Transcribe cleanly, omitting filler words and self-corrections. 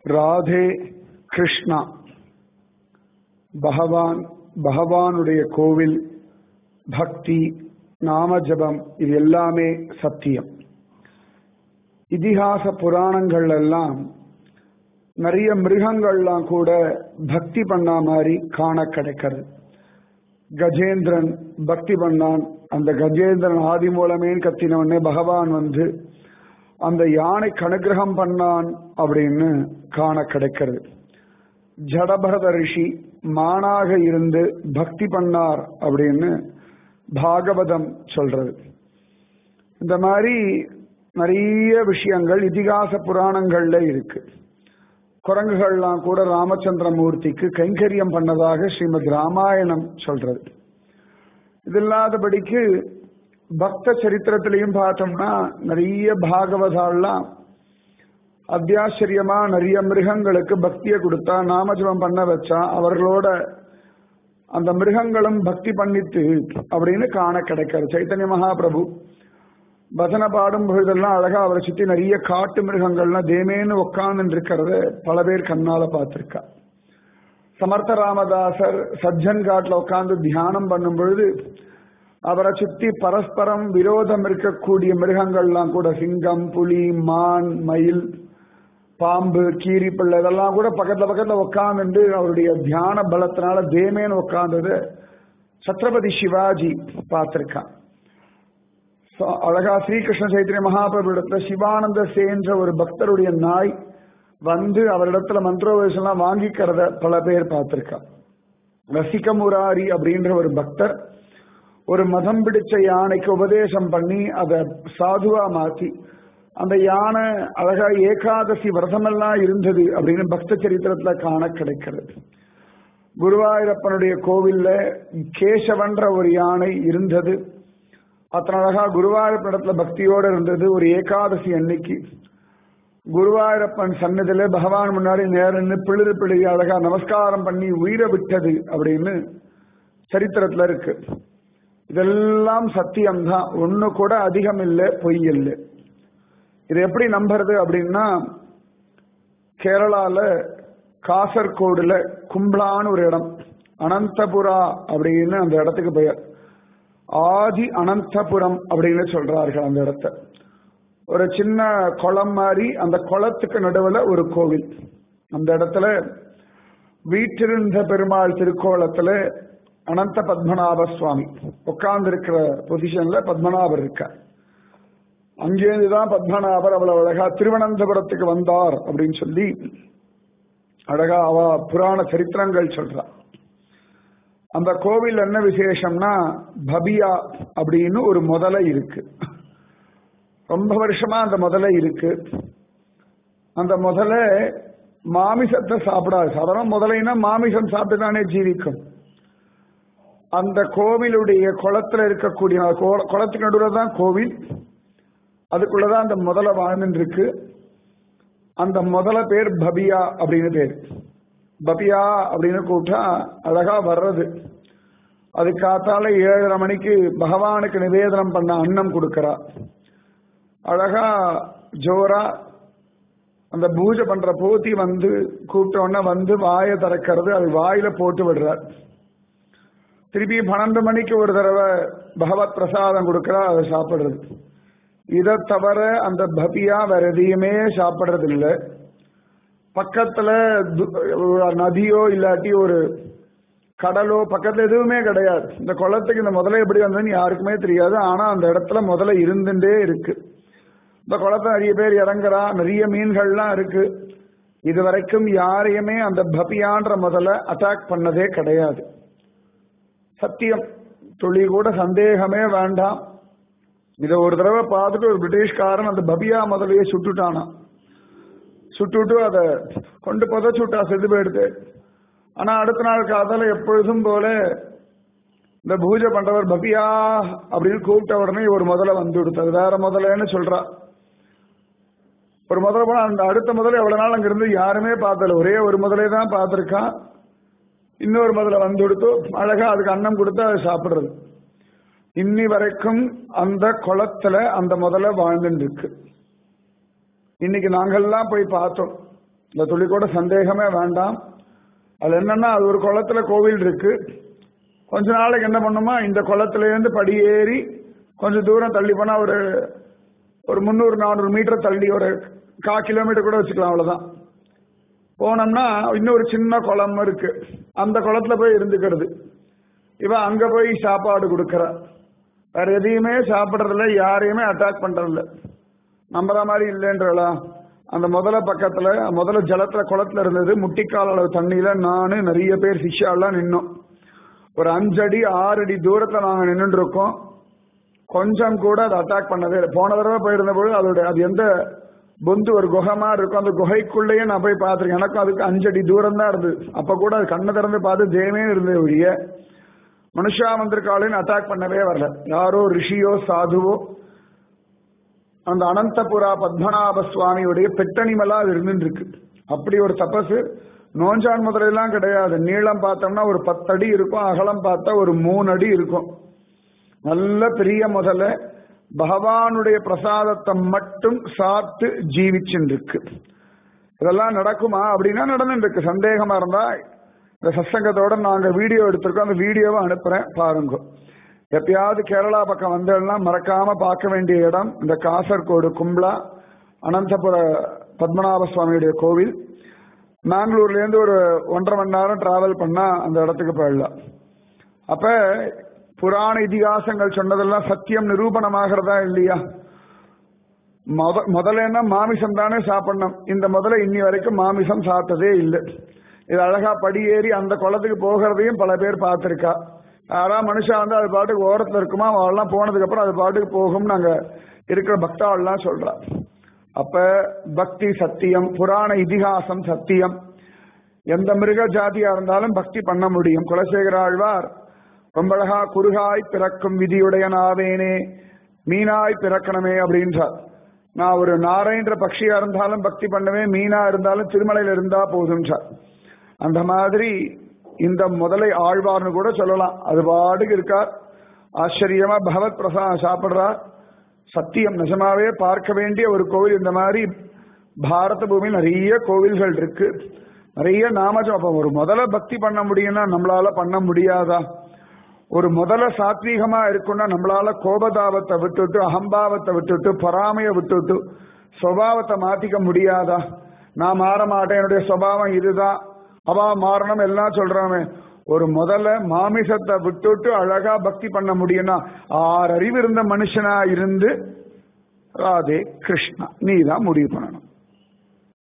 ராதே கிருஷ்ணா. பகவானுடைய கோவில், பக்தி, நாம ஜபம், இது எல்லாமே சத்தியம். இதிகாச புராணங்கள் எல்லாம் நிறைய மிருகங்கள்லாம் கூட பக்தி பண்ண மாதிரி காண கிடைக்கிறது. கஜேந்திரன் பக்தி பண்ணான். அந்த கஜேந்திரன் ஆதி மூலமேன்னு கத்தினவனே பகவான் வந்து அந்த யானைக்கு அனுகிரகம் பண்ணான் அப்படின்னு காண கிடைக்கிறது. ஜடபரத ரிஷி மானாக இருந்து பக்தி பண்ணார் அப்படின்னு பாகவதம் சொல்றது. இந்த மாதிரி நிறைய விஷயங்கள் இதிகாச புராணங்கள்ல இருக்கு. குரங்குகள்லாம் கூட ராமச்சந்திரமூர்த்திக்கு கைங்கரியம் பண்ணதாக ஸ்ரீமத் ராமாயணம் சொல்றது. இது இல்லாதபடிக்கு பக்த சரித்திரத்திலையும் பார்த்தோம்னா நிறைய பாகவதாலாம் அத்தியாச்சரியமா நிறைய மிருகங்களுக்கு பக்தியை கொடுத்தா, நாமஜபம் பண்ண வச்சா அவர்களோட அந்த மிருகங்களும் பக்தி பண்ணித்து அப்படின்னு காண கிடைக்கிறது. சைத்தன்ய மகாபிரபு பஜனை பாடும் பொழுதெல்லாம் அழகா அவரை சுத்தி நிறைய காட்டு மிருகங்கள்லாம் தேமேன்னு உட்கார்ந்து இருக்கிறத பல பேர் கண்ணால பார்த்திருக்கா. சமர்த்த ராமதாசர் சஜ்ஜன் காட்டுல உட்கார்ந்து தியானம் பண்ணும் பொழுது அவரை சுத்தி பரஸ்பரம் விரோதம் இருக்கக்கூடிய மிருகங்கள்லாம் கூட சிங்கம், புலி, மான், மயில், பாம்பு, கீரி பிள்ளை இதெல்லாம் கூட பக்கத்துல உட்கார்ந்து அவருடைய தியான பலத்தினால தேமேன்னு உட்கார்ந்தது சத்ரபதி சிவாஜி பார்த்திருக்கான். அழகா ஸ்ரீகிருஷ்ண சைத்தன்ய மகாபிரபு இடத்துல சிவானந்த சேன்ற ஒரு பக்தருடைய நாய் வந்து அவரிடத்துல மந்திரோபதேசம் வாங்கிக்கிறத பல பேர் பார்த்திருக்கா. ரசிக முராரி அப்படின்ற ஒரு பக்தர் ஒரு மதம் பிடிச்ச யானைக்கு உபதேசம் பண்ணி அதை சாதுவா மாத்தி அந்த யானை அழகா ஏகாதசி விரதமெல்லாம் இருந்தது அப்படின்னு பக்த சரித்திரத்துல காண கிடைக்கிறது. குருவாயூரப்பனுடைய கோவில்ல கேசவன்ற ஒரு யானை இருந்தது. அத்தனை அழகா குருவாயூரப்பனிடத்துல பக்தியோடு இருந்தது. ஒரு ஏகாதசி அன்னைக்கு குருவாயூரப்பன் சன்னதியில பகவான் முன்னாடி நேரன்னு பிள்ளை அழகா நமஸ்காரம் பண்ணி உயிரை விட்டது அப்படின்னு சரித்திரத்துல இருக்கு. இதெல்லாம் சத்தியம்தான், ஒண்ணு கூட அதிகம் இல்லை, பொய் இல்லை. இது எப்படி நம்புறது அப்படின்னா, கேரளால காசர்கோடுல கும்பலான்னு ஒரு இடம், அனந்தபுரா அப்படின்னு அந்த இடத்துக்கு பெயர். ஆதி அனந்தபுரம் அப்படின்னு சொல்றார்கள் அந்த இடத்த. ஒரு சின்ன குளம் மாதிரி, அந்த குளத்துக்கு நடுவில் ஒரு கோவில். அந்த இடத்துல வீற்றிருந்த பெருமாள் திருக்கோலத்துல அனந்த பத்மநாப சுவாமி உட்கார்ந்து இருக்கிற பொசிஷன்ல பத்மநாபர் இருக்கார். அங்கேருந்துதான் பத்மநாபர் அவ்வளவு அழகா திருவனந்தபுரத்துக்கு வந்தார் அப்படின்னு சொல்லி அழகா அவ புராண சரித்திரங்கள் சொல்றா. அந்த கோவில் என்ன விசேஷம்னா, பபியா அப்படின்னு ஒரு முதலை இருக்கு. ரொம்ப வருஷமா அந்த முதலை இருக்கு. அந்த முதலை மாமிசத்தை சாப்பிடாது. சாதாரண முதலைன்னா மாமிசம் சாப்பிட்டு தானே ஜீவிக்கும். அந்த கோவிலுடைய குளத்துல இருக்கக்கூடிய குளத்துக்கு நடுவில் தான் கோவில், அதுக்குள்ளதான் அந்த முதலை வாழ்ந்துட்டு இருக்கு. அந்த முதலை பேர் பபியா அப்படின்னு பேர். பபியா அப்படின்னு கூப்பிட்டா அழகா வர்றது. அது காத்தால 7:30 மணிக்கு பகவானுக்கு நிவேதனம் பண்ண அன்னம் கொடுக்கறா. அழகா ஜோரா அந்த பூஜை பண்ற போத்தி வந்து கூப்பிட்டோன்னா வந்து வாயை திறக்கிறது. அது வாயில போட்டு விடுறார். திருப்பி 12 மணிக்கு ஒரு தடவை பகவத் பிரசாதம் கொடுக்கறா, அதை சாப்பிடுறது. இதை தவிர அந்த பபியா வேற எதையுமே சாப்பிடுறது இல்லை. பக்கத்துல நதியோ இல்லாட்டி ஒரு கடலோ பக்கத்துல எதுவுமே கிடையாது. இந்த குளத்துக்கு இந்த முதலை எப்படி வந்ததுன்னு யாருக்குமே தெரியாது. ஆனா அந்த இடத்துல முதல்ல இருந்துட்டே இருக்கு. இந்த குளத்துல நிறைய பேர் இறங்குறா, நிறைய மீன்கள்லாம் இருக்கு. இது வரைக்கும் யாரையுமே அந்த பபியான்ற முதல்ல அட்டாக் பண்ணதே கிடையாது. சத்தியம், துளி கூட சந்தேகமே வேண்டாம். இதை ஒரு தடவை பார்த்துட்டு ஒரு பிரிட்டிஷ்காரன் அந்த பபியா முதலையை சுட்டுட்டானா. சுட்டுட்டு அதை கொண்டு புதைச்சுட்டா, செது போயிடுது. ஆனா அடுத்த நாள் காதால எப்பொழுதும் போல இந்த பூஜை பண்றவர் பபியா அப்படின்னு கூப்பிட்ட உடனே ஒரு முதலை வந்து கொடுத்தது. வேற முதலைன்னு சொல்றா. ஒரு முதலை போனா அந்த அடுத்த முதலை எவ்வளவு நாள் அங்க இருந்து யாருமே பார்த்தல. ஒரே ஒரு முதலை தான் பார்த்திருக்கான். இன்னொரு முதல்ல வந்து கொடுத்து அழகா அதுக்கு அன்னம் கொடுத்து அதை சாப்பிடுறது. இன்னி வரைக்கும் அந்த குளத்துல அந்த முதல்ல வாழ்ந்துட்டு இருக்கு. இன்னைக்கு நாங்கள்லாம் போய் பார்த்தோம். இந்த துளி கூட சந்தேகமே வேண்டாம். அது என்னன்னா, அது ஒரு குளத்துல கோவில் இருக்கு. கொஞ்ச நாளைக்கு என்ன பண்ணுமா, இந்த குளத்துல இருந்து படியேறி கொஞ்சம் தூரம் தள்ளி போனா ஒரு 300-400 மீட்டர் தள்ளி ஒரு 1/4 கிலோமீட்டர் கூட வச்சுக்கலாம், அவ்வளவுதான். போனோம்னா இன்னொரு சின்ன குளம் இருக்கு. அந்த குளத்துல போய் இருந்துக்கிறது. இவன் அங்க போய் சாப்பாடு கொடுக்கற, வேற எதையுமே சாப்பிடறதில்ல, யாரையுமே அட்டாக் பண்றதில்ல. நம்புற மாதிரி இல்லைன்றா. அந்த முதல்ல ஜலத்துல குளத்துல இருந்தது. முட்டிக்கால் அளவு தண்ணியில நானு நிறைய பேர் சிஷ்யாலாம் நின்னோம். ஒரு 5 அடி 6 அடி தூரத்துல நாங்க நின்று இருக்கோம். கொஞ்சம் கூட அதை அட்டாக் பண்ணதே இல்லை. போன தடவை போயிருந்த போது அது எந்த பொந்து ஒரு குகமா இருக்கும், அந்த குகைக்குள்ளேயே நான் போய் பார்த்திருக்கேன். எனக்கும் அதுக்கு 5 அடி தூரம் தான் இருந்தது. அப்ப கூட அது கண்ணை திறந்து பார்த்து ஜெயமே இருந்தே ஒழிய மனுஷா வந்திருக்காளின்னு அட்டாக் பண்ணவே வரல. யாரோ ரிஷியோ சாதுவோ அந்த அனந்தபுரா பத்மநாப சுவாமியுடைய பெட்டனிமலா அது இருந்துட்டு இருக்கு. அப்படி ஒரு தபசு. நோஞ்சான் முதலெல்லாம் கிடையாது. நீளம் பார்த்தோம்னா ஒரு 10 அடி இருக்கும், அகலம் பார்த்தா ஒரு 3 அடி இருக்கும். நல்ல பெரிய முதல்ல பகவானுடைய பிரசாதத்தை மட்டும் சாப்பிட்டு ஜீவிச்சுட்டு இருக்கு. இதெல்லாம் நடக்குமா அப்படின்னா நடந்துட்டு இருக்கு. சந்தேகமா இருந்தா இந்த சத்சங்கத்தோட நாங்க வீடியோ எடுத்திருக்கோம், அந்த வீடியோவை அனுப்புறேன், பாருங்க. எப்பயாவது கேரளா பக்கம் வந்தேன்னா மறக்காம பார்க்க வேண்டிய இடம் இந்த காசர்கோடு கும்ப்ளா அனந்தபுர பத்மநாப சுவாமியுடைய கோவில். மேங்களூர்ல இருந்து ஒரு 1.5 மணி நேரம் டிராவல் பண்ணா அந்த இடத்துக்கு போயிடலாம். அப்ப புராண இதிகாசங்கள் சொன்னதெல்லாம் சத்தியம் நிரூபணமாகிறதா இல்லையா? முதல்ல மாமிசம் தானே சாப்பிடணும். இந்த முதல்ல இன்னி வரைக்கும் மாமிசம் சாப்பிட்டதே இல்லை. இது அழகா படியேறி அந்த குளத்துக்கு போகிறதையும் பல பேர் பார்த்திருக்கா. யாரா மனுஷா வந்து அது பாட்டுக்கு ஓரத்துல இருக்குமா, அவெல்லாம் போனதுக்கு அப்புறம் அது பாட்டுக்கு போகும் நாங்க இருக்கிற பக்தாவெல்லாம் சொல்றா. அப்ப பக்தி சத்தியம், புராண இதிகாசம் சத்தியம். எந்த மிருக ஜாதியா இருந்தாலும் பக்தி பண்ண முடியும். குலசேகர ஆழ்வார் ரொம்ப அழகா குறுகாய் பிறக்கும் விதியுடையனாவேனே மீனாய் பிறக்கணுமே அப்படின்றார். நான் ஒரு நாரைன்ற பட்சியா இருந்தாலும் பக்தி பண்ணுவேன், மீனா இருந்தாலும் திருமலையில இருந்தா போதுன்றார். அந்த மாதிரி இந்த முதலை ஆழ்வார்னு கூட சொல்லலாம். அது பாட்டுக்கு இருக்கார், ஆச்சரியமா பகவத் பிரசாதம் சாப்பிடுறார். சத்தியம் நிஜமாவே பார்க்க வேண்டிய ஒரு கோவில். இந்த மாதிரி பாரத பூமியில் நிறைய கோவில்கள் இருக்கு, நிறைய நாமஜம். அப்ப ஒரு முதல்ல பக்தி பண்ண முடியும்னா நம்மளால பண்ண முடியாதா? ஒரு முதல்ல சாத்வீகமா இருக்குன்னா நம்மளால கோபதாபத்தை விட்டுட்டு, அகம்பாவத்தை விட்டுட்டு, பொறாமையை விட்டுட்டு சுபாவத்தை மாத்திக்க முடியாதா? நான் மாற மாட்டேன், என்னுடைய சுபாவம் இதுதான், அவா மாறணும் எல்லாம் சொல்றாமே. ஒரு முதல்ல மாமிசத்தை விட்டுட்டு அழகா பக்தி பண்ண முடியும்னா 6 அறிவு இருந்த மனுஷனா இருந்து ராதே கிருஷ்ணா நீ தான் முடிவு பண்ணணும்.